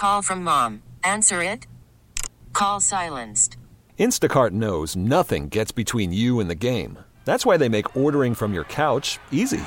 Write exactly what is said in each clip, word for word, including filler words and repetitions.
Call from mom. Answer it. Call silenced. Instacart knows nothing gets between you and the game. That's why they make ordering from your couch easy.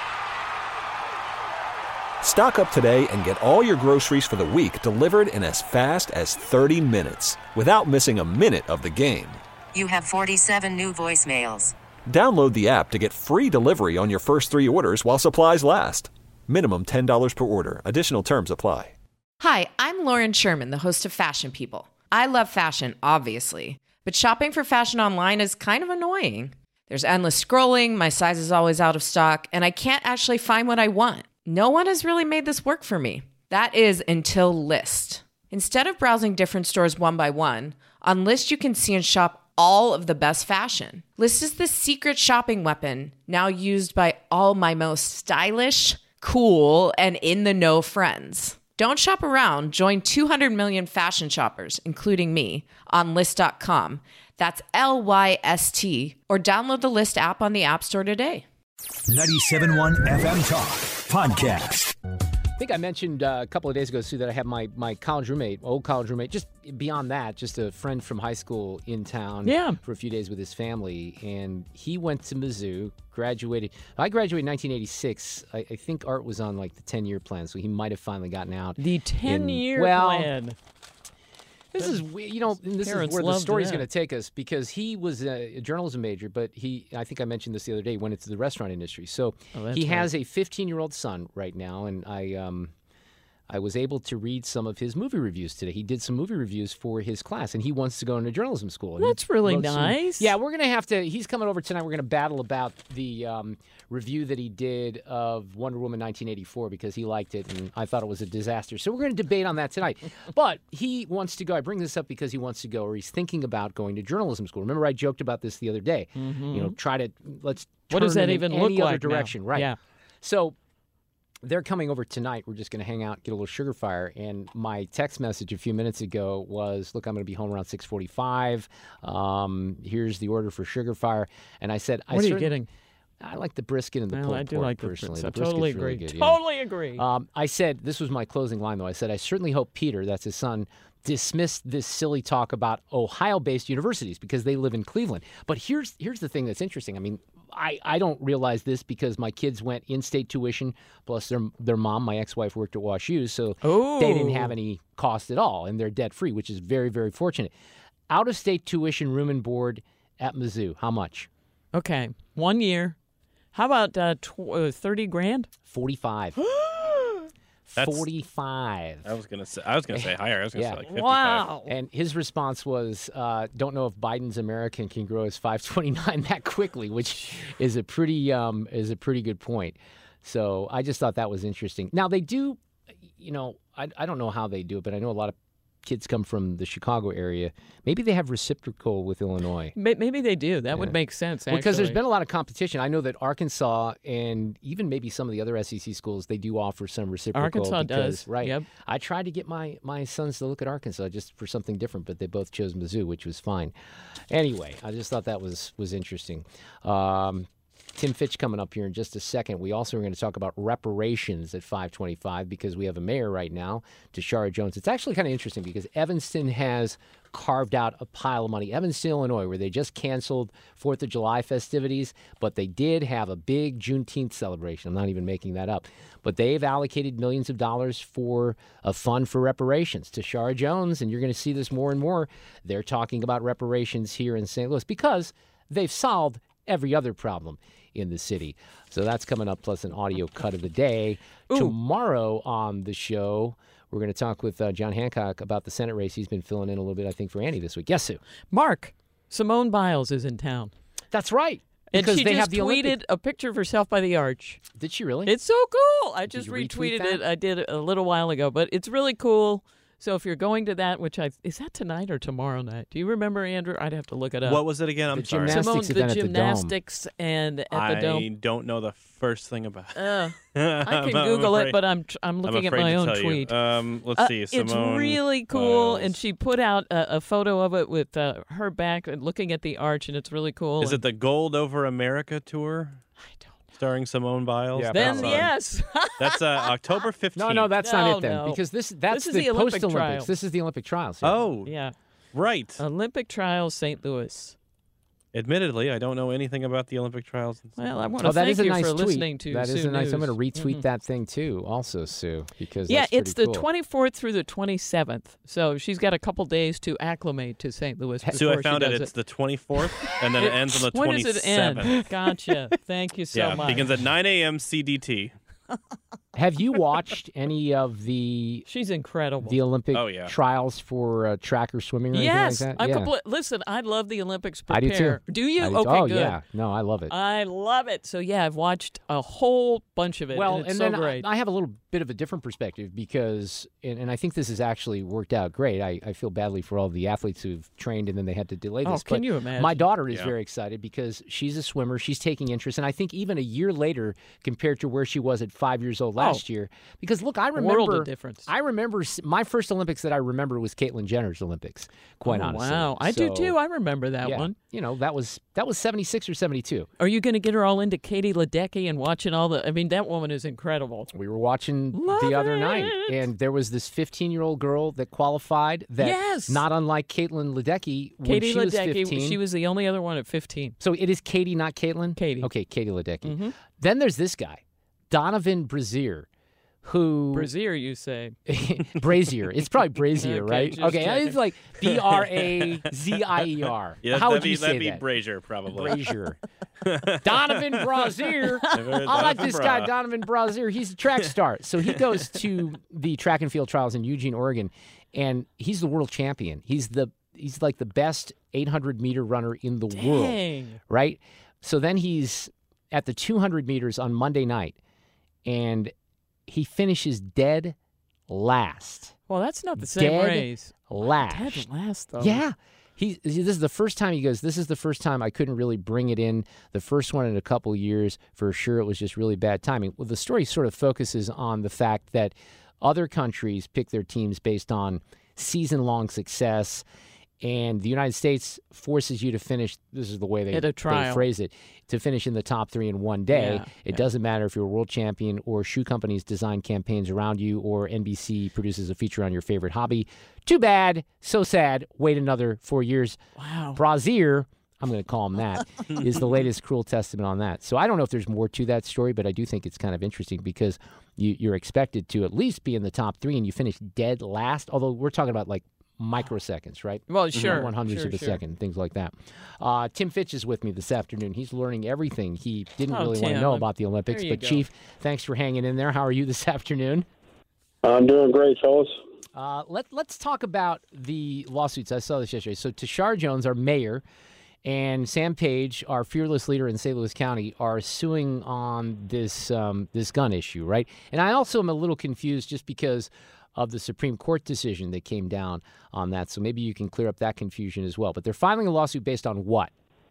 Stock up today and get all your groceries for the week delivered in as fast as thirty minutes without missing a minute of the game. You have forty-seven new voicemails. Download the app to get free delivery on your first three orders while supplies last. Minimum ten dollars per order. Additional terms apply. Hi, I'm Lauren Sherman, the host of Fashion People. I love fashion, obviously, but shopping for fashion online is kind of annoying. There's endless scrolling, my size is always out of stock, and I can't actually find what I want. No one has really made this work for me. That is until Lyst. Instead of browsing different stores one by one, on Lyst you can see and shop all of the best fashion. Lyst is the secret shopping weapon now used by all my most stylish, cool, and in-the-know friends. Don't shop around. Join two hundred million fashion shoppers, including me, on Lyst dot com. That's L Y S T. Or download the Lyst app on the App Store today. ninety-seven point one F M Talk Podcast. I think I mentioned uh, a couple of days ago, Sue, that I have my, my college roommate, old college roommate, just beyond that, just a friend from high school in town yeah. for a few days with his family. And he went to Mizzou, graduated. I graduated in nineteen eighty-six. I, I think Art was on like the ten-year plan, so he might have finally gotten out. The ten-year well, plan. This is, you know, this is where the story's going to take us, because he was a journalism major, but he, I think I mentioned this the other day, went into the restaurant industry. So oh, he right. has a fifteen-year-old son right now, and I um, I was able to read some of his movie reviews today. He did some movie reviews for his class, and he wants to go into journalism school. And That's really nice. Some, yeah, we're going to have to, he's coming over tonight. We're going to battle about the um, review that he did of Wonder Woman nineteen eighty-four, because he liked it, and I thought it was a disaster. So we're going to debate on that tonight. But he wants to go. I bring this up because he wants to go, or he's thinking about going to journalism school. Remember, I joked about this the other day. Mm-hmm. You know, try to, let's turn what does that in even any look other like direction. now? Right. Yeah. So they're coming over tonight. We're just going to hang out, get a little sugar fire. And my text message a few minutes ago was, look, I'm going to be home around six forty-five. Um, here's the order for sugar fire. And I said, what I are you getting? I like the brisket and the well, pulled I do pork, like the personally. brisket. The I totally brisket's agree. really good, totally yeah. agree. Um, I said, this was my closing line, though. I said, I certainly hope Peter, that's his son, dismissed this silly talk about Ohio-based universities because they live in Cleveland. But here's here's the thing that's interesting. I mean, I, I don't realize this because my kids went in-state tuition, plus their their mom, my ex-wife, worked at WashU, so Ooh. they didn't have any cost at all, and they're debt-free, which is very, very fortunate. Out-of-state tuition, room and board at Mizzou, how much? Okay, one year. How about uh, tw- uh, thirty grand? Forty-five. That's, Forty-five. I was gonna say. I was gonna say higher. I was gonna Yeah. say like fifty-five. Wow. And his response was, uh, "Don't know if Biden's American can grow his five twenty-nine that quickly," which is a pretty um, is a pretty good point. So I just thought that was interesting. Now they do, you know, I I don't know how they do it, but I know a lot of kids come from the Chicago area. Maybe they have reciprocal with Illinois. Maybe they do. That Yeah. would make sense, actually. Because there's been a lot of competition. I know that Arkansas and even maybe some of the other S E C schools, they do offer some reciprocal. Arkansas because, does. Right. Yep. I tried to get my, my sons to look at Arkansas just for something different, but they both chose Mizzou, which was fine. Anyway, I just thought that was, was interesting. Um, Tim Fitch coming up here in just a second. We also are going to talk about reparations at five twenty-five because we have a mayor right now, Tashara Jones. It's actually kind of interesting because Evanston has carved out a pile of money. Evanston, Illinois, where they just canceled fourth of July festivities, but they did have a big Juneteenth celebration. I'm not even making that up. But they've allocated millions of dollars for a fund for reparations. Tashara Jones, and you're going to see this more and more, they're talking about reparations here in Saint Louis because they've solved every other problem in the city. So that's coming up, plus an audio cut of the day. Ooh. Tomorrow on the show, we're going to talk with uh, John Hancock about the Senate race. He's been filling in a little bit, I think, for Annie this week. Yes, Sue? Mark, Simone Biles is in town. That's right. And Because she they just have the tweeted Olympic... a picture of herself by the arch. Did she really? It's so cool. I just you retweet retweeted that? it. I did it a little while ago, but it's really cool. So if you're going to that, which I is that tonight or tomorrow night? Do you remember, Andrew? I'd have to look it up. What was it again? I'm The sorry. gymnastics Simone's event the at the Dome. gymnastics and at the I Dome. don't know the first thing about it. Uh, I I'm- can I'm Google afraid- it, but I'm tr- I'm looking I'm at my afraid to own tell you. tweet. Um, let's Uh, see. it's Simone really cool, Biles. and she put out a, a photo of it with uh, her back and looking at the arch, and it's really cool. Is and it the Gold Over America tour? I don't know. starring Simone Biles. Yeah, Then That's on- yes. That's uh, October fifteenth. No, no, that's No, not it then, no. because this that's This is the post Olympic Olympics. trials. This is the Olympic trials. yeah. Oh, yeah. right. Olympic trials, Saint Louis. Admittedly, I don't know anything about the Olympic trials. Well, I want to Oh, that thank is a you nice for tweet. listening to That is Sue a nice. I'm News. going to retweet Mhm. that thing too, also, Sue, because Yeah, that's it's pretty the cool. twenty-fourth through the twenty-seventh. So she's got a couple days to acclimate to Saint Louis. Sue, before I found she it. does It's the twenty-fourth, and then it ends on the When does it end? twenty-seventh. Gotcha. Thank you so yeah, much. begins at nine a.m. C D T. Have you watched any of the She's incredible. the Olympic Oh, yeah. trials for uh, track or swimming or yes, anything like that? I'm yeah. complete. Listen, I love the Olympics. I do too. Prepare. Do you? I do- Okay, oh good. yeah, no, I love it. I love it. So yeah, I've watched a whole bunch of it. well, and it's and so then I, great. I have a little bit of a different perspective because, and, and I think this has actually worked out great. I, I feel badly for all the athletes who've trained and then they had to delay Oh, this. can but you imagine? My daughter is Yeah. very excited because she's a swimmer. She's taking interest, and I think even a year later compared to where she was at five years old last year. Because look, I remember World of difference. I remember s- my first Olympics that I remember was Caitlyn Jenner's Olympics. Quite Oh, honestly, wow, I do So, too. I remember that yeah, one. You know, that was that was seventy-six or seventy-two. Are you going to get her all into Katie Ledecky and watching all the? I mean, that woman is incredible. We were watching Love the other night, it. and there was this fifteen-year-old girl that qualified. That Yes. not unlike Caitlin Ledecky when Katie she was Ledecky. fifteen. She was the only other one at fifteen. So it is Katie, not Caitlin. Katie. Okay, Katie Ledecky. Mm-hmm. Then there's this guy, Donovan Brazier, who Brazier, you say? Brazier. It's probably Brazier, Okay, right? just Okay, checking. it's like B R A Z I E R. Yeah, How that'd would be, you say that'd be that? Brazier, probably. Brazier. Donovan Brazier. I like this guy, Donovan Brazier. He's a track star. So he goes to the track and field trials in Eugene, Oregon, and he's the world champion. He's the he's like the best eight hundred meter runner in the world, Dang. right? So then he's at the two hundred meters on Monday night, and he finishes dead last. Well, that's not the same Dead race. Last. Dead last though. Yeah. He, this is the first time he goes, this is the first time I couldn't really bring it in. The first one in a couple years, for sure, it was just really bad timing. Well, the story sort of focuses on the fact that other countries pick their teams based on season-long success, and the United States forces you to finish, this is the way they, At a they trial. phrase it, to finish in the top three in one day. Yeah, it yeah. doesn't matter if you're a world champion or shoe companies design campaigns around you or N B C produces a feature on your favorite hobby. Too bad, so sad, wait another four years. Wow. Brazier, I'm going to call him that, is the latest cruel testament on that. So I don't know if there's more to that story, but I do think it's kind of interesting because you, you're expected to at least be in the top three and you finish dead last, although we're talking about like microseconds, right? Well, sure. One hundredths sure, of a sure. second, things like that. Uh, Tim Fitch is with me this afternoon. He's learning everything he didn't Oh, really want to Tim, know I'm- about the Olympics. there you But go. Chief, thanks for hanging in there. How are you this afternoon? I'm doing great, fellas. Uh, let, let's talk about the lawsuits. I saw this yesterday. So Tashar Jones, our mayor, and Sam Page, our fearless leader in Saint Louis County, are suing on this um, this gun issue, right? And I also am a little confused just because of the Supreme Court decision that came down on that. So maybe you can clear up that confusion as well. But they're filing a lawsuit based on what?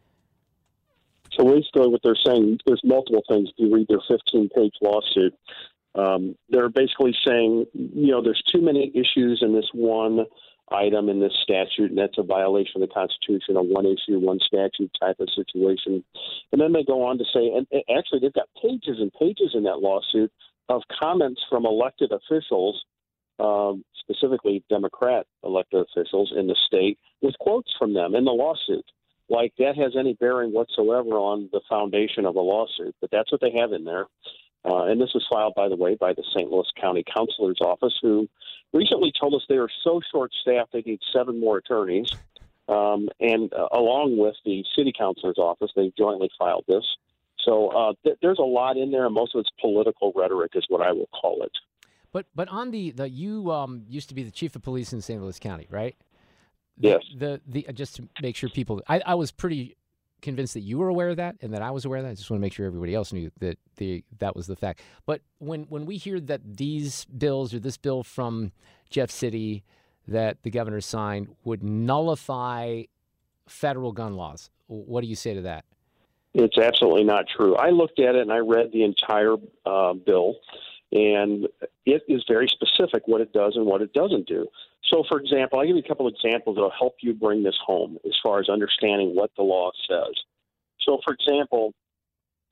So basically what they're saying, there's multiple things. If you read their fifteen-page lawsuit, um, they're basically saying, you know, there's too many issues in this one item in this statute, and that's a violation of the Constitution, a one issue, one statute type of situation. And then they go on to say, and and actually they've got pages and pages in that lawsuit of comments from elected officials, um, specifically Democrat elected officials in the state, with quotes from them in the lawsuit. Like that has any bearing whatsoever on the foundation of a lawsuit, but that's what they have in there. Uh, and this was filed, by the way, by the Saint Louis County Counselor's Office, who recently told us they are so short-staffed they need seven more attorneys. Um, and uh, along with the City Counselor's Office, they jointly filed this. So uh, th- there's a lot in there, and most of it's political rhetoric is what I will call it. But but on the, the you um, used to be the chief of police in Saint Louis County, right? Yes. The the just to make sure people, I, I was pretty convinced that you were aware of that and that I was aware of that. I just want to make sure everybody else knew that the that was the fact. But when when we hear that these bills or this bill from Jeff City that the governor signed would nullify federal gun laws, what do you say to that? It's absolutely not true. I looked at it and I read the entire uh, bill, and it is very specific what it does and what it doesn't do. So, for example, I'll give you a couple examples that will help you bring this home as far as understanding what the law says. So, for example,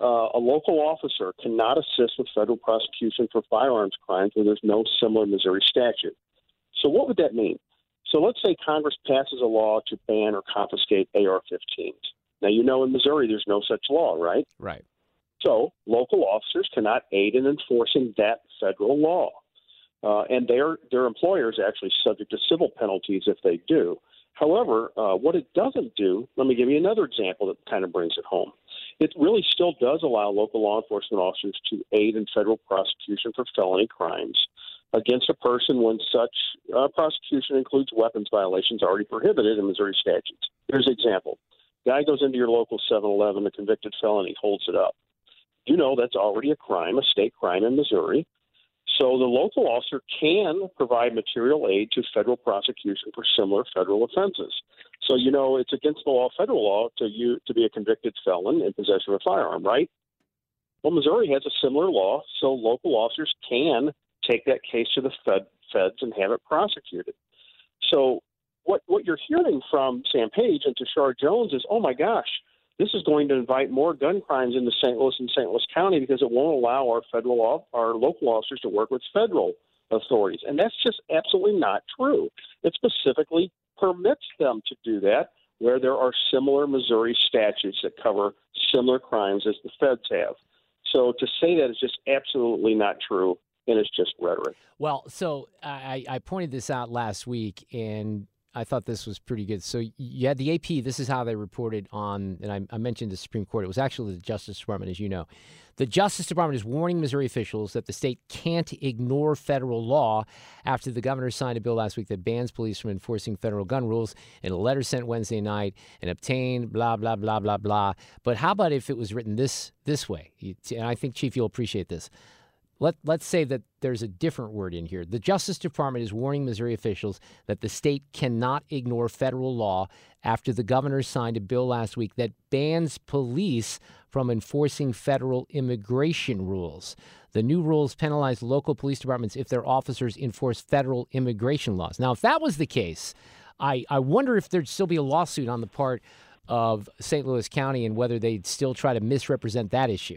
uh, a local officer cannot assist with federal prosecution for firearms crimes where there's no similar Missouri statute. So what would that mean? So let's say Congress passes a law to ban or confiscate A R fifteens. Now, you know in Missouri there's no such law, right? Right. So local officers cannot aid in enforcing that federal law. Uh, and their their employers are actually subject to civil penalties if they do. However, uh, what it doesn't do, let me give you another example that kind of brings it home. It really still does allow local law enforcement officers to aid in federal prosecution for felony crimes against a person when such uh, prosecution includes weapons violations already prohibited in Missouri statutes. Here's an example. Guy goes into your local seven eleven, a convicted felony, holds it up. You know that's already a crime, a state crime in Missouri. So the local officer can provide material aid to federal prosecution for similar federal offenses. So, you know, it's against the law, federal law, to you to be a convicted felon in possession of a firearm, right? Well, Missouri has a similar law, so local officers can take that case to the fed, feds and have it prosecuted. So what what you're hearing from Sam Page and Tashara Jones is, oh, my gosh, this is going to invite more gun crimes into Saint Louis and Saint Louis County because it won't allow our federal, our local officers to work with federal authorities. And that's just absolutely not true. It specifically permits them to do that where there are similar Missouri statutes that cover similar crimes as the feds have. So to say that is just absolutely not true, and it's just rhetoric. Well, so I, I pointed this out last week, and I thought this was pretty good. So you had the A P. This is how they reported on, and I, I mentioned the Supreme Court. It was actually the Justice Department, as you know. The Justice Department is warning Missouri officials that the state can't ignore federal law after the governor signed a bill last week that bans police from enforcing federal gun rules in a letter sent Wednesday night and obtained blah, blah, blah, blah, blah. But how about if it was written this this way? And I think, Chief, you'll appreciate this. Let, let's say that there's a different word in here. The Justice Department is warning Missouri officials that the state cannot ignore federal law after the governor signed a bill last week that bans police from enforcing federal immigration rules. The new rules penalize local police departments if their officers enforce federal immigration laws. Now, if that was the case, I, I wonder if there'd still be a lawsuit on the part of Saint Louis County and whether they'd still try to misrepresent that issue.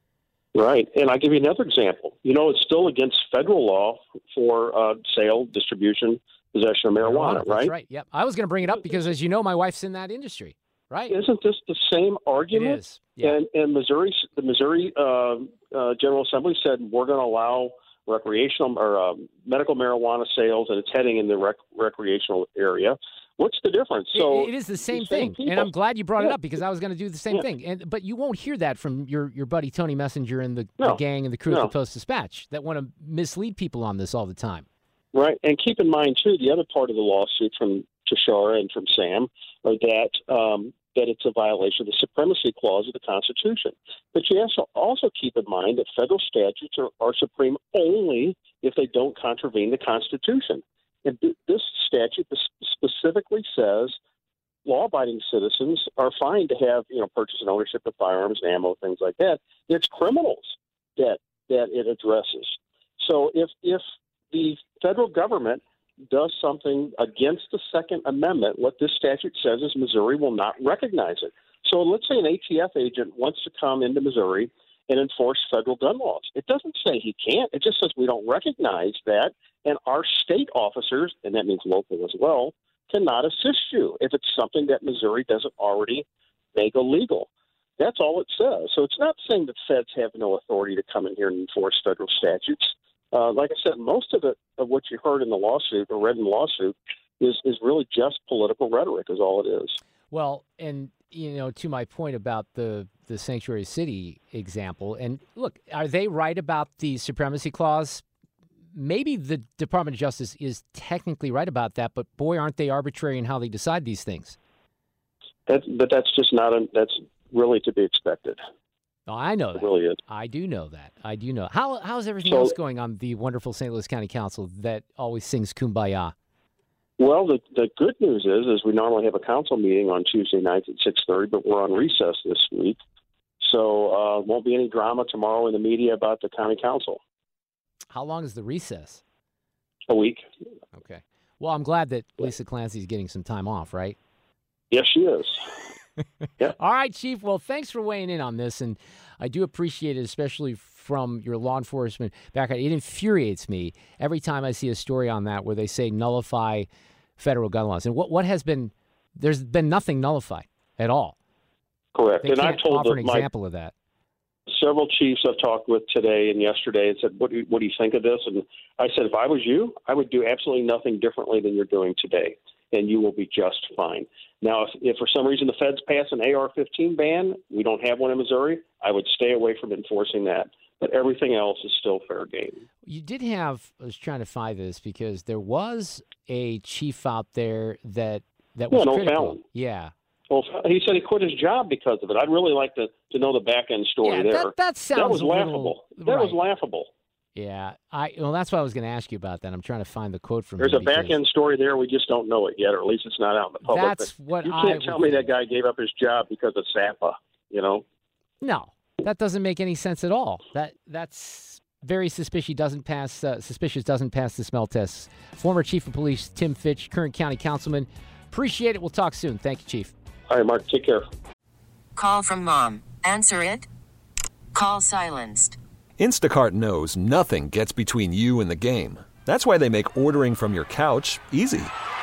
Right. And I'll give you another example. You know, it's still against federal law for uh, sale, distribution, possession of marijuana, That's right? right. Yep. I was going to bring it up because, as you know, my wife's in that industry, right? Isn't this the same argument? It is. Yeah. And, and Missouri, the Missouri uh, uh, General Assembly said we're going to allow recreational or uh, medical marijuana sales, and it's heading in the rec- recreational area. What's the difference? So it, it is the same the thing, same and I'm glad you brought yeah. it up because I was going to do the same yeah. thing. And but you won't hear that from your, your buddy Tony Messenger and the, no. the gang and the crew no. at the Post-Dispatch that want to mislead people on this all the time. Right, and keep in mind too, the other part of the lawsuit from Tashara and from Sam are that um, that it's a violation of the supremacy clause of the Constitution. But you also also keep in mind that federal statutes are, are supreme only if they don't contravene the Constitution. And th- this statute specifically says law-abiding citizens are fine to have, you know, purchase and ownership of firearms and ammo, things like that. It's criminals that that it addresses. So if if the federal government does something against the Second Amendment, what this statute says is Missouri will not recognize it. So let's say an A T F agent wants to come into Missouri and enforce federal gun laws. It doesn't say he can't. It just says we don't recognize that, and our state officers, and that means local as well, cannot assist you if it's something that Missouri doesn't already make illegal. That's all it says. So it's not saying that feds have no authority to come in here and enforce federal statutes. Uh, like I said, most of it, of what you heard in the lawsuit or read in the lawsuit is, is really just political rhetoric is all it is. Well, and, you know, to my point about the, the Sanctuary City example, and look, are they right about the supremacy clause? Maybe the Department of Justice is technically right about that, but boy, aren't they arbitrary in how they decide these things. That, but that's just not, a, that's really to be expected. Oh, I know that. It really is. I do know that. I do know. How How's everything So- else going on the wonderful Saint Louis County Council that always sings Kumbaya? Well, the, the good news is, is we normally have a council meeting on Tuesday nights at six thirty, but we're on recess this week. So uh, won't be any drama tomorrow in the media about the county council. How long is the recess? A week. Okay. Well, I'm glad that Lisa Clancy's getting some time off, right? Yes, she is. Yeah. All right, Chief. Well, thanks for weighing in on this. And I do appreciate it, especially from your law enforcement background. It infuriates me every time I see a story on that where they say nullify federal gun laws. And what, what has been, there's been nothing nullified at all. Correct. They and can't I told offer an my, example of that. several chiefs I've talked with today and yesterday and said, what do, you, what do you think of this? And I said, if I was you, I would do absolutely nothing differently than you're doing today, and you will be just fine. Now, if, if for some reason the feds pass an A R fifteen ban, we don't have one in Missouri, I would stay away from enforcing that. But everything else is still fair game. You did have, I was trying to find this because there was a chief out there that, that was yeah, critical. O'Fallon. Yeah. Well, he said he quit his job because of it. I'd really like to, to know the back end story yeah, there. That, that sounds that was a laughable. Little, that right. was laughable. Yeah, I well, that's what I was going to ask you about. That I'm trying to find the quote from. There's him a back end story there. We just don't know it yet, or at least it's not out in the public. That's but what you I can't tell would me think. that guy gave up his job because of S A P A. You know? No, that doesn't make any sense at all. That that's very suspicious. Doesn't pass. Uh, suspicious doesn't pass the smell tests. Former Chief of Police Tim Fitch, current County Councilman. Appreciate it. We'll talk soon. Thank you, Chief. All right, Mark. Take care. Call from mom. Answer it. Call silenced. Instacart knows nothing gets between you and the game. That's why they make ordering from your couch easy.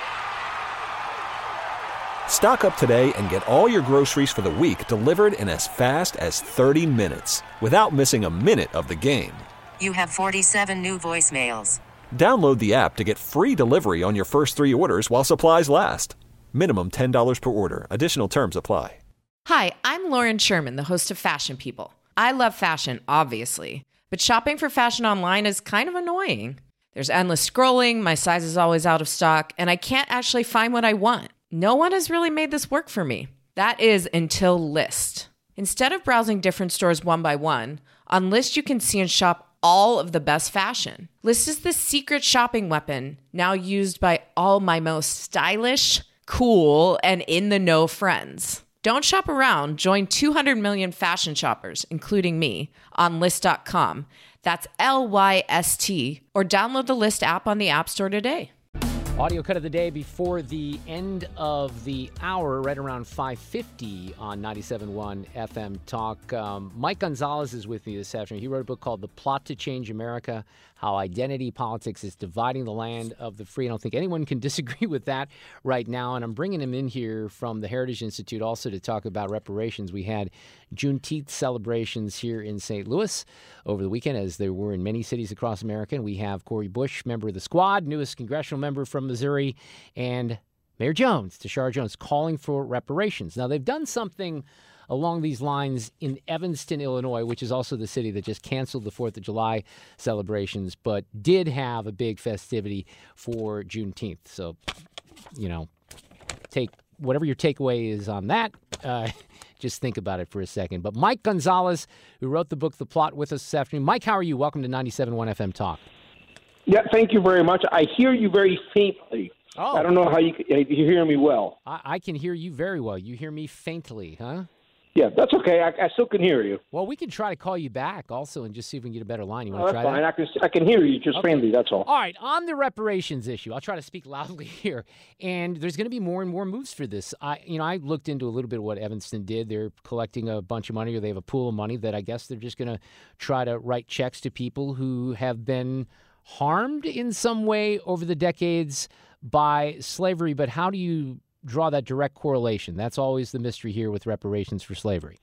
Stock up today and get all your groceries for the week delivered in as fast as thirty minutes without missing a minute of the game. You have forty-seven new voicemails. Download the app to get free delivery on your first three orders while supplies last. Minimum ten dollars per order. Additional terms apply. Hi, I'm Lauren Sherman, the host of Fashion People. I love fashion, obviously, but shopping for fashion online is kind of annoying. There's endless scrolling, my size is always out of stock, and I can't actually find what I want. No one has really made this work for me. That is until Lyst. Instead of browsing different stores one by one, on Lyst you can see and shop all of the best fashion. Lyst is the secret shopping weapon now used by all my most stylish, cool, and in-the-know friends. Don't shop around. Join two hundred million fashion shoppers, including me, on Lyst dot com. That's L Y S T. Or download the Lyst app on the App Store today. Audio cut of the day before the end of the hour, right around five fifty on ninety-seven point one F M Talk. Um, Mike Gonzalez is with me this afternoon. He wrote a book called The Plot to Change America, How Identity Politics is Dividing the Land of the Free. I don't think anyone can disagree with that right now. And I'm bringing him in here from the Heritage Institute also to talk about reparations. We had Juneteenth celebrations here in Saint Louis over the weekend, as there were in many cities across America. And we have Cori Bush, member of the squad, newest congressional member from Missouri, and Mayor Jones, Tashara Jones, calling for reparations. Now, they've done something along these lines in Evanston, Illinois, which is also the city that just canceled the fourth of July celebrations, but did have a big festivity for Juneteenth. So, you know, take whatever your takeaway is on that. Uh, just think about it for a second. But Mike Gonzalez, who wrote the book The Plot, with us this afternoon. Mike, how are you? Welcome to ninety-seven point one F M Talk. Yeah, thank you very much. I hear you very faintly. Oh. I don't know how you, you hear me well. I, I can hear you very well. You hear me faintly, huh? Yeah, that's okay. I, I still can hear you. Well, we can try to call you back also and just see if we can get a better line. You want Oh, to that's try fine. that? I can I can hear you just Okay. faintly. That's all. All right, on the reparations issue, I'll try to speak loudly here. And there's going to be more and more moves for this. I, you know, I looked into a little bit of what Evanston did. They're collecting a bunch of money, or they have a pool of money that I guess they're just going to try to write checks to people who have been harmed in some way over the decades by slavery. But how do you draw that direct correlation? That's always the mystery here with reparations for slavery.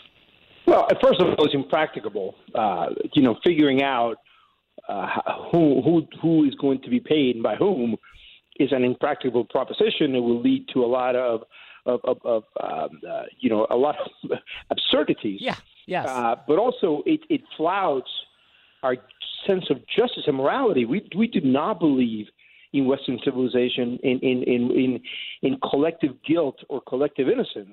Well, first of all, it's impracticable. Uh, you know, figuring out uh, who who who is going to be paid and by whom is an impracticable proposition. It will lead to a lot of of, of, of um, uh, you know a lot of absurdities. Yeah. Yes. Uh, but also, it it flouts our sense of justice and morality. We we do not believe in Western civilization in in in in, in collective guilt or collective innocence.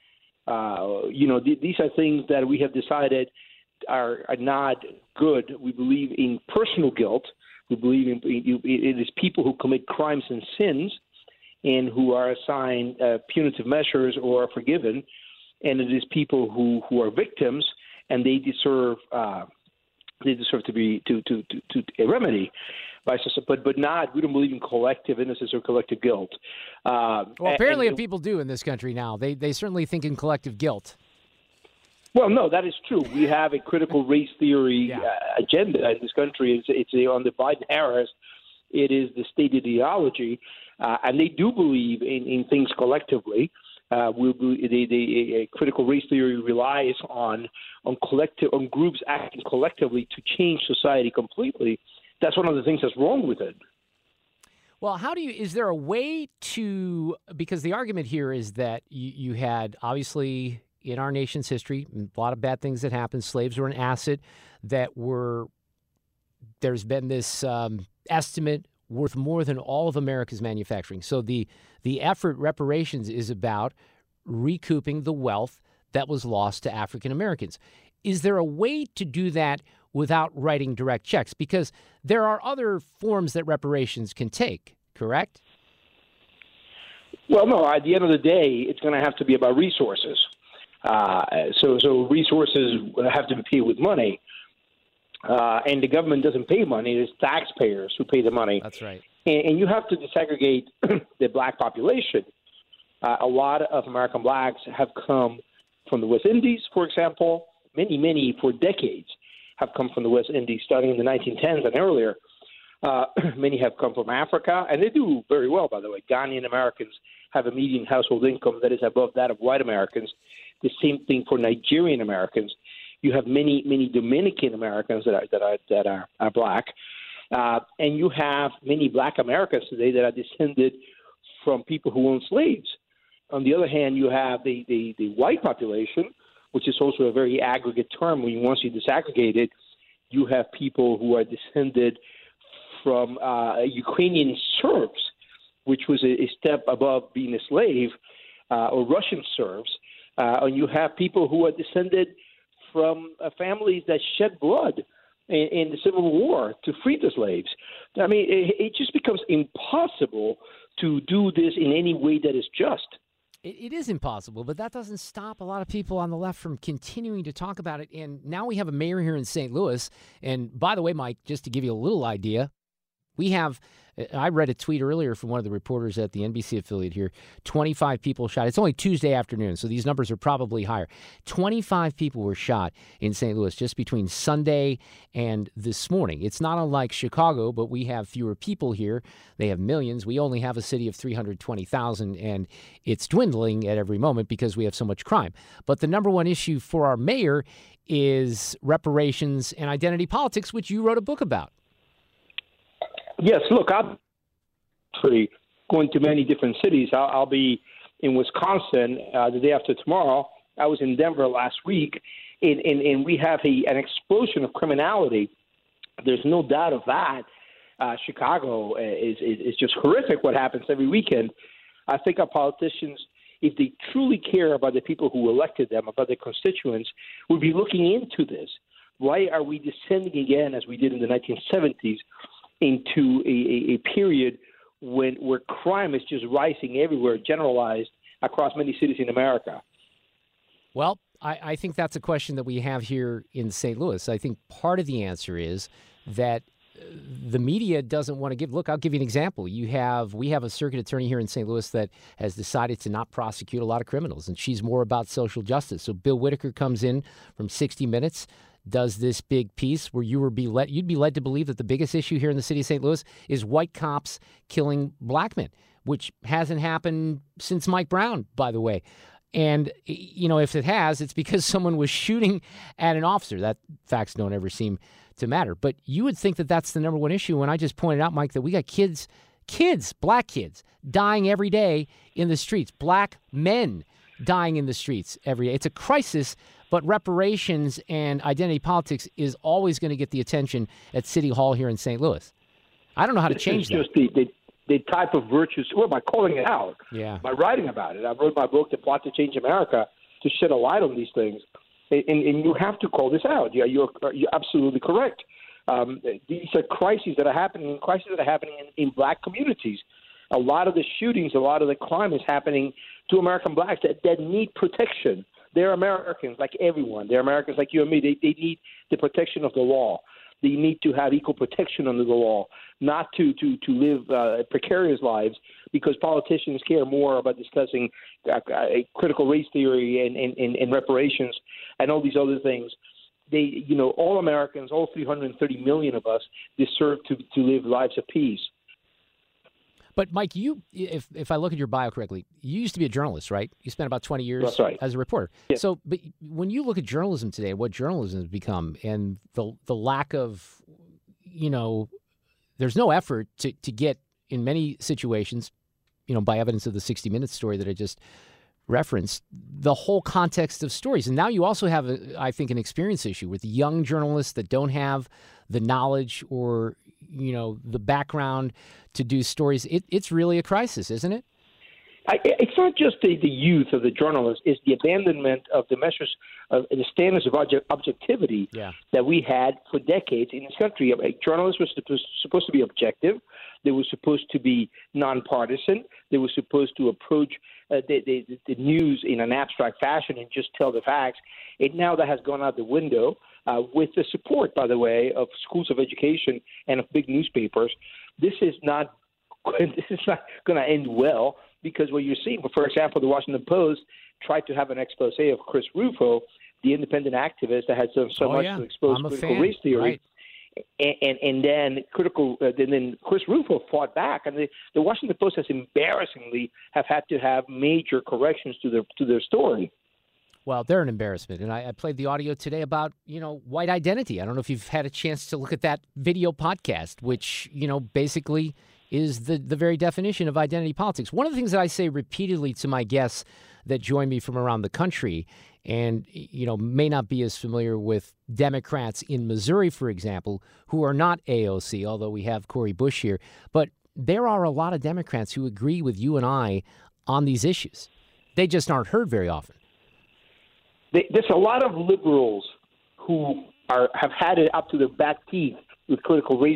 Uh, you know, th- these are things that we have decided are, are not good. We believe in personal guilt. We believe in, in it is people who commit crimes and sins and who are assigned uh, punitive measures or are forgiven, and it is people who, who are victims and they deserve uh, they deserve to be to to to, to a remedy. But but not we don't believe in collective innocence or collective guilt. Uh, well, apparently, and, people do in this country now. They they certainly think in collective guilt. Well, no, that is true. We have a critical race theory Yeah. uh, agenda in this country. It's, it's a, on the Biden-Harris. It is the state ideology, uh, and they do believe in, in things collectively. Uh, we, we, they, they, a critical race theory relies on on collective on groups acting collectively to change society completely. That's one of the things that's wrong with it. Well, how do you, is there a way to, because the argument here is that you, you had, obviously, in our nation's history, a lot of bad things that happened. Slaves were an asset that were, there's been this um, estimate worth more than all of America's manufacturing. So the, the effort, reparations, is about recouping the wealth that was lost to African Americans. Is there a way to do that without writing direct checks? Because there are other forms that reparations can take, correct? Well, no, at the end of the day, it's going to have to be about resources. Uh, so, so resources have to be paid with money. Uh, and the government doesn't pay money. It's taxpayers who pay the money. That's right. And, and you have to disaggregate the black population. Uh, a lot of American blacks have come from the West Indies, for example. Many, many, for decades, have come from the West Indies, starting in the nineteen tens and earlier. Uh, many have come from Africa, and they do very well, by the way. Ghanaian Americans have a median household income that is above that of white Americans. The same thing for Nigerian Americans. You have many, many Dominican Americans that are that are that are, are black, uh, and you have many black Americans today that are descended from people who owned slaves. On the other hand, you have the, the, the white population, which is also a very aggregate term. When once you disaggregate it, you have people who are descended from uh, Ukrainian Serbs, which was a, a step above being a slave, uh, or Russian Serbs, uh, and you have people who are descended from uh, families that shed blood in, in the Civil War to free the slaves. I mean, it, it just becomes impossible to do this in any way that is just. It, it is impossible, but that doesn't stop a lot of people on the left from continuing to talk about it. And now we have a mayor here in Saint Louis. And by the way, Mike, just to give you a little idea, we have, I read a tweet earlier from one of the reporters at the N B C affiliate here, twenty-five people shot. It's only Tuesday afternoon, so these numbers are probably higher. twenty-five people were shot in Saint Louis just between Sunday and this morning. It's not unlike Chicago, but we have fewer people here. They have millions. We only have a city of three hundred twenty thousand, and it's dwindling at every moment because we have so much crime. But the number one issue for our mayor is reparations and identity politics, which you wrote a book about. Yes, look, I'm going to many different cities. I'll, I'll be in Wisconsin uh, the day after tomorrow. I was in Denver last week, and, and, and we have a, an explosion of criminality. There's no doubt of that. Uh, Chicago is, is, is just horrific what happens every weekend. I think our politicians, if they truly care about the people who elected them, about their constituents, would be looking into this. Why are we descending again, as we did in the nineteen seventies, into a, a, a period when where crime is just rising everywhere, generalized across many cities in America? Well, I, I think that's a question that we have here in Saint Louis. I think part of the answer is that the media doesn't want to give. Look, I'll give you an example. You have we have a circuit attorney here in Saint Louis that has decided to not prosecute a lot of criminals, and she's more about social justice. So Bill Whitaker comes in from sixty minutes, does this big piece where you were be led, you'd be led to believe that the biggest issue here in the city of Saint Louis is white cops killing black men, which hasn't happened since Mike Brown, by the way. And, you know, if it has, it's because someone was shooting at an officer. That facts don't ever seem to matter. But you would think that that's the number one issue when I just pointed out, Mike, that we got kids, kids, black kids, dying every day in the streets, black men dying in the streets every day. It's a crisis, but reparations and identity politics is always going to get the attention at City Hall here in Saint Louis. I don't know how to change that. Just the, the, the type of virtues, well, by calling it out, yeah. by writing about it. I wrote my book, The Plot to Change America, to shed a light on these things. And, and you have to call this out. Yeah, you're, you're absolutely correct. Um, these are crises that are happening, crises that are happening in, in black communities. A lot of the shootings, a lot of the crime is happening to American blacks that, that need protection. They're Americans like everyone. They're Americans like you and me. They, they need the protection of the law. they need to have equal protection under the law, not to to to live uh, precarious lives, because politicians care more about discussing uh, uh, critical race theory and, and, and, and reparations and all these other things. They, you know, all Americans, all three hundred thirty million of us, deserve to, to live lives of peace. But, Mike, you, if if I look at your bio correctly, you used to be a journalist, right? You spent about twenty years That's right. as a reporter. Yes. So, but when you look at journalism today, what journalism has become, and the the lack of, you know, there's no effort to, to get, in many situations, you know, by evidence of the sixty minutes story that I just referenced, the whole context of stories. And now you also have, a, I think, an experience issue with young journalists that don't have the knowledge or, you know, the background to do stories. It, it's really a crisis, isn't it? I, it's not just the, the youth of the journalists; it's the abandonment of the measures of the standards of object, objectivity yeah. that we had for decades in this country. Journalists were supposed, supposed to be objective. They were supposed to be nonpartisan. They were supposed to approach uh, the, the, the news in an abstract fashion and just tell the facts. And now that has gone out the window uh, with the support, by the way, of schools of education and of big newspapers. This is not this is not going to end well, because what you're seeing, for example, the Washington Post tried to have an expose of Chris Rufo, the independent activist that had done so oh, much yeah. to expose I'm a critical fan. race theory. Right. And, and and then critical, uh, and then Chris Rufo fought back, and the, the Washington Post has embarrassingly have had to have major corrections to their to their story. Well, they're an embarrassment, and I, I played the audio today about, you know, white identity. I don't know if you've had a chance to look at that video podcast, which, you know, basically is the the very definition of identity politics. One of the things that I say repeatedly to my guests that join me from around the country, and, you know, may not be as familiar with Democrats in Missouri, for example, who are not A O C, although we have Cori Bush here. But there are a lot of Democrats who agree with you and I on these issues. They just aren't heard very often. There's a lot of liberals who are have had it up to their back teeth with critical race.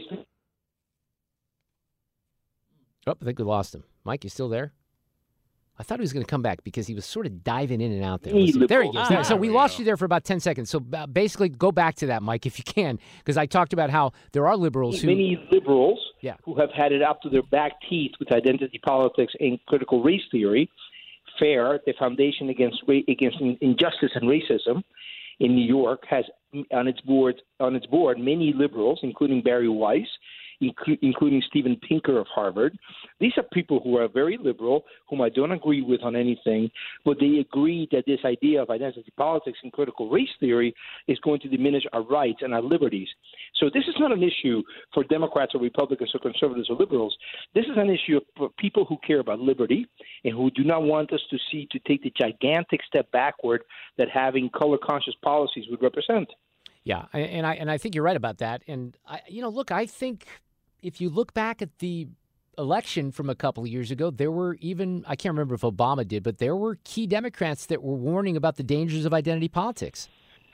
Oh, I think we lost him. Mike, you still there? I thought he was going to come back because he was sort of diving in and out there. Let's see. There he goes. Ah, so we there we lost go. you there for about ten seconds. So uh, basically, go back to that, Mike, if you can, because I talked about how there are liberals who... Many liberals Yeah. who have had it up to their back teeth with identity politics and critical race theory. FAIR, the Foundation Against Ra- Against Injustice and Racism in New York, has on its board on its board many liberals, including Barry Weiss, inclu- including Steven Pinker of Harvard. These are people who are very liberal, whom I don't agree with on anything, but they agree that this idea of identity politics and critical race theory is going to diminish our rights and our liberties. So this is not an issue for Democrats or Republicans or conservatives or liberals. This is an issue for people who care about liberty and who do not want us to see to take the gigantic step backward that having color-conscious policies would represent. Yeah, and I and I think you're right about that. And, I, you know, look, I think if you look back at the election from a couple of years ago, there were even, I can't remember if Obama did, but there were key Democrats that were warning about the dangers of identity politics.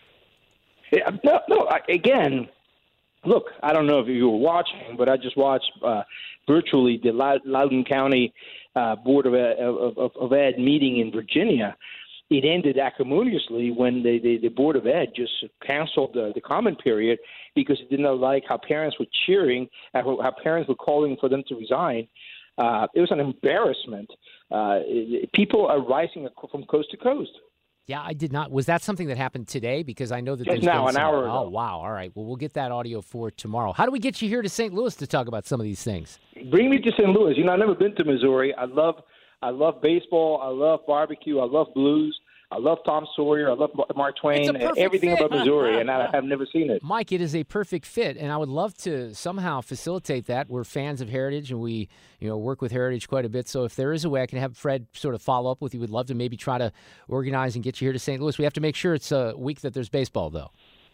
Yeah, no, no, I- again, look, I don't know if you were watching, but I just watched uh, virtually the Lou- Loudoun County uh, Board of, of, of, of Ed meeting in Virginia. It ended acrimoniously when the, the, the Board of Ed just canceled the, the comment period because it did not like how parents were cheering, how how parents were calling for them to resign. Uh, it was an embarrassment. Uh, it, people are rising from coast to coast. Yeah, I did not. Was that something that happened today? Because I know that Just there's now, been an some- hour Oh, ago. wow. All right. Well, we'll get that audio for tomorrow. How do we get you here to Saint Louis to talk about some of these things? Bring me to Saint Louis. You know, I've never been to Missouri. I love, I love baseball. I love barbecue. I love blues. I love Tom Sawyer. I love Mark Twain. It's a perfect Everything fit. about Missouri, and I have never seen it. Mike, it is a perfect fit, and I would love to somehow facilitate that. We're fans of Heritage, and we, you know, work with Heritage quite a bit. So if there is a way I can have Fred sort of follow up with you, we'd love to maybe try to organize and get you here to Saint Louis. We have to make sure it's a week that there's baseball, though.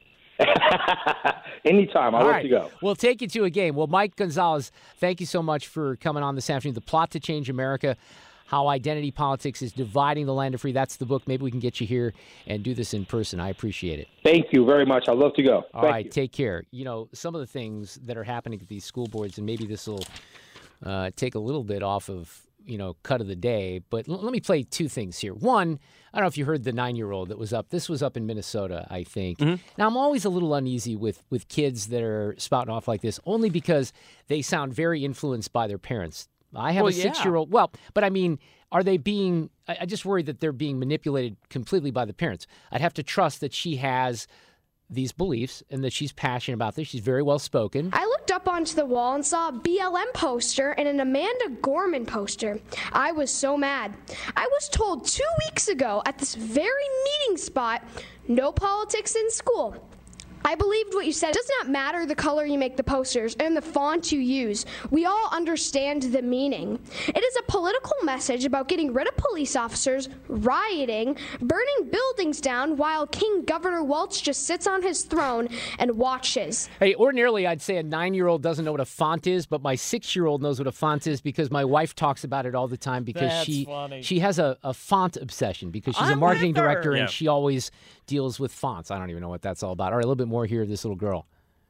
Anytime. I'll All let right. you go. We'll take you to a game. Well, Mike Gonzalez, thank you so much for coming on this afternoon. The Plot to Change America, How Identity Politics is Dividing the Land of Free. That's the book. Maybe we can get you here and do this in person. I appreciate it. Thank you very much. I'd love to go. All Thank right, you. take care. You know, some of the things that are happening at these school boards, and maybe this will uh, take a little bit off of, you know, cut of the day. But l- let me play two things here. One, I don't know if you heard the nine-year-old that was up. This was up in Minnesota, I think. Mm-hmm. Now, I'm always a little uneasy with, with kids that are spouting off like this, only because they sound very influenced by their parents. I have well, a six-year-old. Yeah. Well, but I mean, are they being – I just worry that they're being manipulated completely by the parents. I'd have to trust that she has – these beliefs and that she's passionate about this. She's very well spoken. I looked up onto the wall and saw a B L M poster and an Amanda Gorman poster. I was so mad. I was told two weeks ago at this very meeting spot, no politics in school. I believed what you said. It does not matter the color you make the posters and the font you use. We all understand the meaning. It is a political message about getting rid of police officers, rioting, burning buildings down while King Governor Welch just sits on his throne and watches. Hey, ordinarily I'd say a nine-year-old doesn't know what a font is, but my six-year-old knows what a font is because my wife talks about it all the time because That's she funny. she has a, a font obsession because she's I'm a marketing with her. director Yeah. and she always deals with fonts. I don't even know what that's all about. All right, a little bit more here of this little girl.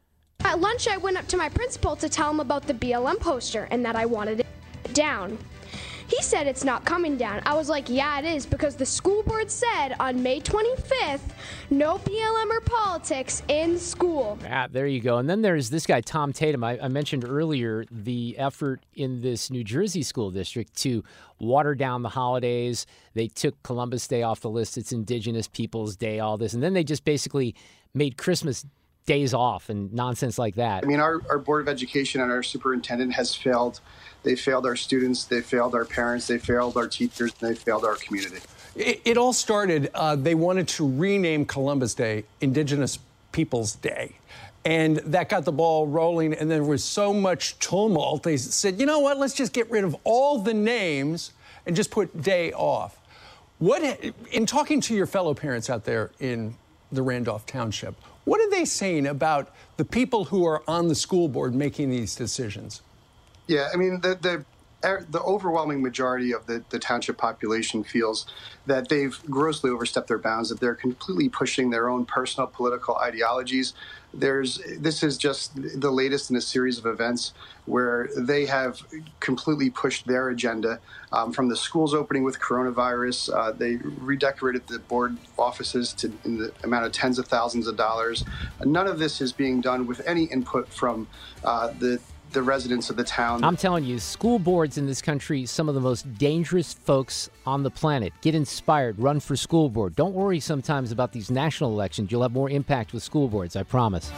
At lunch, I went up to my principal to tell him about the B L M poster and that I wanted it down. He said it's not coming down. I was like, yeah, it is, because the school board said on May twenty-fifth, no B L M or politics in school. Ah, there you go. And then there's this guy, Tom Tatum. I, I mentioned earlier the effort in this New Jersey school district to water down the holidays. They took Columbus Day off the list. It's Indigenous Peoples Day, all this. And then they just basically made Christmas days off and nonsense like that. I mean, our, our Board of Education and our superintendent has failed. They failed our students, they failed our parents, they failed our teachers, and they failed our community. It, it all started, uh, they wanted to rename Columbus Day Indigenous Peoples Day. And that got the ball rolling, and there was so much tumult, they said, you know what, let's just get rid of all the names and just put day off. What, in talking to your fellow parents out there in the Randolph Township, what are they saying about the people who are on the school board making these decisions? Yeah, I mean, the the the overwhelming majority of the, the township population feels that they've grossly overstepped their bounds, that they're completely pushing their own personal political ideologies. There's this is just the latest in a series of events where they have completely pushed their agenda. Um, from the schools opening with coronavirus, uh, they redecorated the board offices to in the amount of tens of thousands of dollars. None of this is being done with any input from uh, the the residents of the town. I'm telling you, school boards in this country, some of the most dangerous folks on the planet. Get inspired. Run for school board. Don't worry sometimes about these national elections. You'll have more impact with school boards, I promise.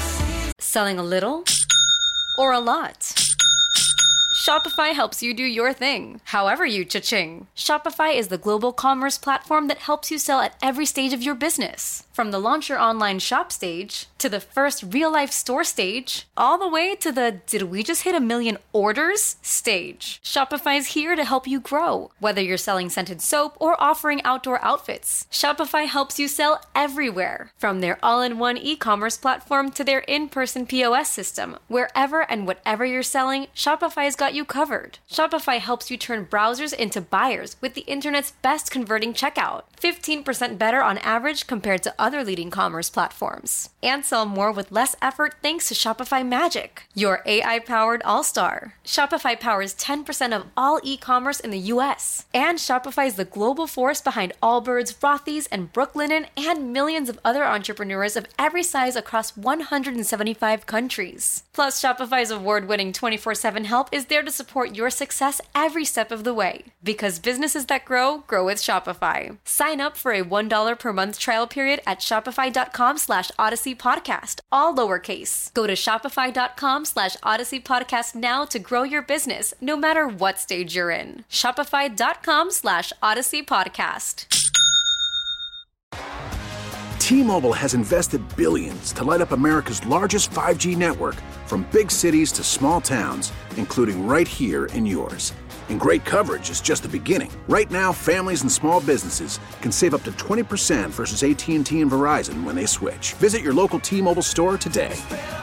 Selling a little or a lot? Shopify helps you do your thing, however you cha-ching. Shopify is the global commerce platform that helps you sell at every stage of your business. From the launch your online shop stage, to the first real-life store stage, all the way to the did we just hit a million orders stage. Shopify's here to help you grow. Whether you're selling scented soap or offering outdoor outfits, Shopify helps you sell everywhere. From their all-in-one e-commerce platform to their in-person P O S system, wherever and whatever you're selling, Shopify's got you covered. Shopify helps you turn browsers into buyers with the internet's best converting checkout. fifteen percent better on average compared to other leading commerce platforms. And sell more with less effort thanks to Shopify Magic, your A I-powered all-star. Shopify powers ten percent of all e-commerce in the U S. And Shopify is the global force behind Allbirds, Rothy's, and Brooklinen, and millions of other entrepreneurs of every size across one hundred seventy-five countries. Plus, Shopify's award-winning twenty-four seven help is there to support your success every step of the way. Because businesses that grow, grow with Shopify. Sign up for a one dollar per month trial period at shopify.com slash Odyssey Podcast, all lowercase. Go to shopify.com slash Odyssey Podcast now to grow your business, no matter what stage you're in. Shopify.com slash Odyssey Podcast. T-Mobile has invested billions to light up America's largest five G network, from big cities to small towns, including right here in yours. And great coverage is just the beginning. Right now, families and small businesses can save up to twenty percent versus A T and T and Verizon when they switch. Visit your local T-Mobile store today.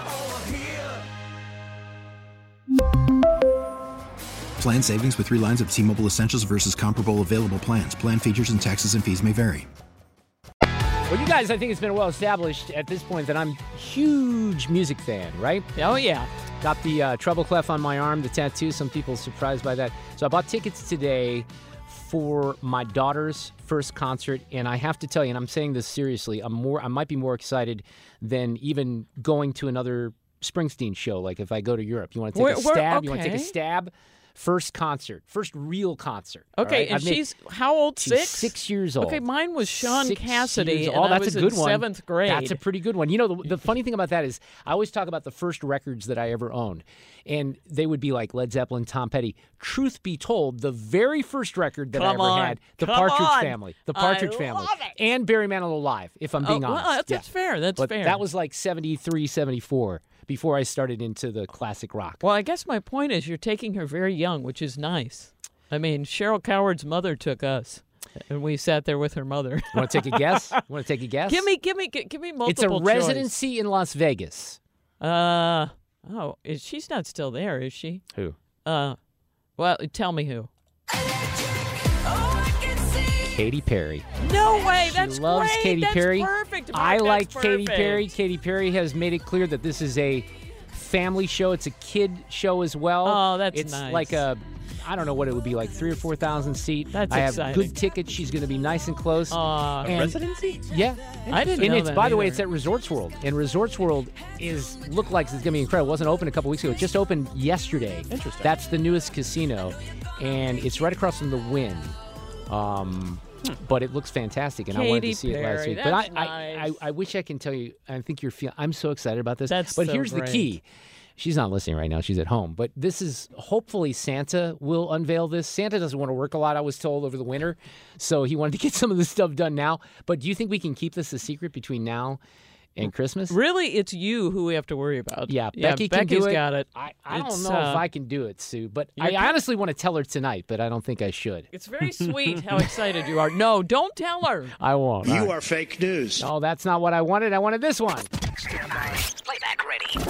Plan savings with three lines of T-Mobile Essentials versus comparable available plans. Plan features and taxes and fees may vary. Well, you guys, I think it's been well established at this point that I'm a huge music fan, right? Oh, yeah. Got the uh, treble clef on my arm, the tattoo. Some people surprised by that. So I bought tickets today for my daughter's first concert, and I have to tell you, and I'm saying this seriously, I'm more, I might be more excited than even going to another Springsteen show. Like if I go to Europe, you want to take Where- a where- stab? okay. You want to take a stab? First concert, first real concert. all Okay, right? and I've made- she's how old? she's Six? six years old. Okay, mine was Sean Six Cassidy, years and old. I That's was a good in one. seventh grade. That's a pretty good one. You know, the, the funny thing about that is I always talk about the first records that I ever owned, and they would be like Led Zeppelin, Tom Petty. Truth be told, the very first record that Come I ever on. had, The Come Partridge on. Family. The I Partridge Family. love it. And Barry Manilow Live, if I'm Oh, being well, honest. that's- that's fair. That's but fair. That was like seventy-three, seventy-four before I started into the classic rock. Well, I guess my point is you're taking her very young, which is nice. I mean, Cheryl Coward's mother took us, and we sat there with her mother. Want to take a guess? Want to take a guess? Give me, give me, gi- give me multiple. It's a choice. residency in Las Vegas. Uh oh, is, she's not still there, is she? Who? Uh, well, tell me who. Katy Perry. No way, She that's loves great. Katy That's Perry. perfect. I Mark, like that's Katy perfect. Perry. Katy Perry has made it clear that this is a family show. It's a kid show as well. Oh, that's it's nice. like a, I don't know what it would be like, three or four thousand seat. That's I have exciting. good tickets. She's going to be nice and close. Aw. And- Residency? Yeah, I didn't and know it's that by the way, either. it's at Resorts World, and Resorts World is look like it's going to be incredible. It wasn't open a couple weeks ago. It just opened yesterday. Interesting. That's the newest casino, and it's right across from the Wynn. Um, But it looks fantastic, and I wanted Katy to see it last Perry, week. But I, that's I, nice. I, I wish I can tell you. I think you're feeling. I'm so excited about this. That's but so here's great. the key. She's not listening right now. She's at home. But this is hopefully Santa will unveil this. Santa doesn't want to work a lot, I was told, over the winter. So he wanted to get some of this stuff done now. But do you think we can keep this a secret between now and Christmas? Really, it's you who we have to worry about. Yeah, Becky can Becky's do it. got it. I, I don't It's, know uh, if I can do it, Sue. But I you're- honestly want to tell her tonight, but I don't think I should. It's very sweet how excited you are. No, don't tell her. I won't. You All right. are fake news. No, that's not what I wanted. I wanted this one. Playback ready.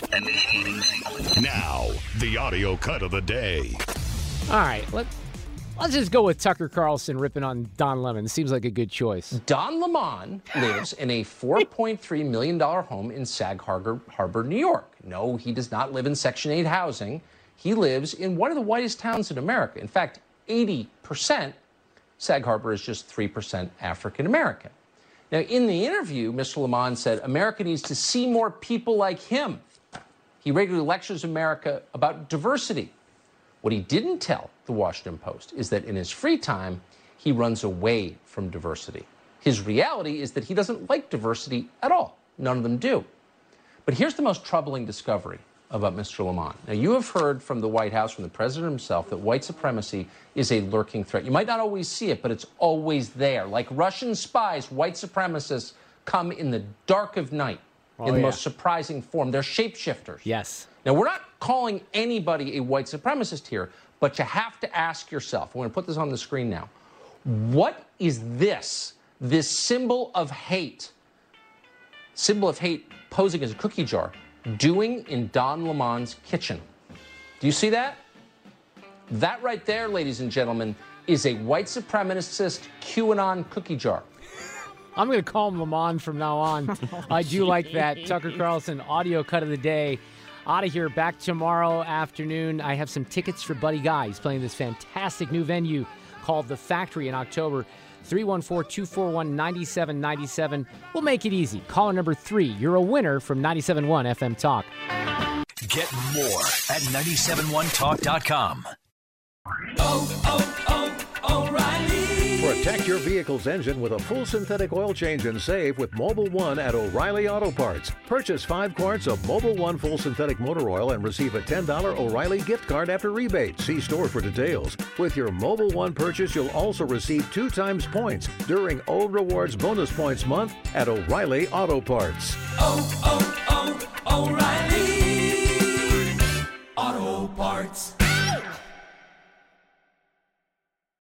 Now, the audio cut of the day. All right, let, let's just go with Tucker Carlson ripping on Don Lemon. Seems like a good choice. Don Lemon lives in a four point three million dollars home in Sag Harbor, Harbor, New York. No, he does not live in Section eight housing. He lives in one of the whitest towns in America. In fact, eighty percent, Sag Harbor is just three percent African American. Now, in the interview, Mister Lemon said America needs to see more people like him. He regularly lectures America about diversity. What he didn't tell the Washington Post is that in his free time, he runs away from diversity. His reality is that he doesn't like diversity at all. None of them do. But here's the most troubling discovery about Mister Lemon. Now, you have heard from the White House, from the president himself, that white supremacy is a lurking threat. You might not always see it, but it's always there. Like Russian spies, white supremacists come in the dark of night. Oh, in the yeah. most surprising form. They're shapeshifters. Yes. Now, we're not calling anybody a white supremacist here, but you have to ask yourself, we're going to put this on the screen now, what is this, this symbol of hate, symbol of hate posing as a cookie jar, doing in Don Lemon's kitchen? Do you see that? That right there, ladies and gentlemen, is a white supremacist QAnon cookie jar. I'm going to call him Lemon from now on. I do like that. Tucker Carlson, audio cut of the day. Out of here, back tomorrow afternoon. I have some tickets for Buddy Guy. He's playing this fantastic new venue called The Factory in October. three one four, two four one, nine seven nine seven. We'll make it easy. Caller number three. You're a winner from ninety-seven point one F M Talk. Get more at nine seven one talk dot com. Oh, oh, oh, O'Reilly. Protect your vehicle's engine with a full synthetic oil change and save with Mobile One at O'Reilly Auto Parts. Purchase five quarts of Mobile One full synthetic motor oil and receive a ten dollars O'Reilly gift card after rebate. See store for details. With your Mobile One purchase, you'll also receive two times points during O Rewards Bonus Points Month at O'Reilly Auto Parts. Oh,